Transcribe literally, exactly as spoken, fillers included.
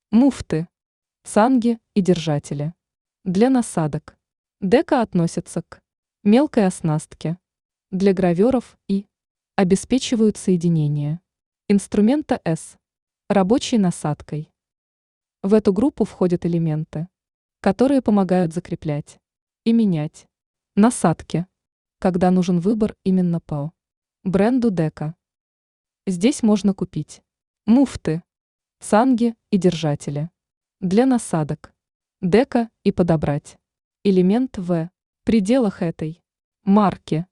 Муфты, санги и держатели. Для насадок. Дека относятся к мелкой оснастке. Для граверов и обеспечивают соединение инструмента С рабочей насадкой. В эту группу входят элементы, которые помогают закреплять и менять насадки, когда нужен выбор именно по бренду Дека. Здесь можно купить муфты, санги и держатели для насадок Дека и подобрать элемент в пределах этой марки.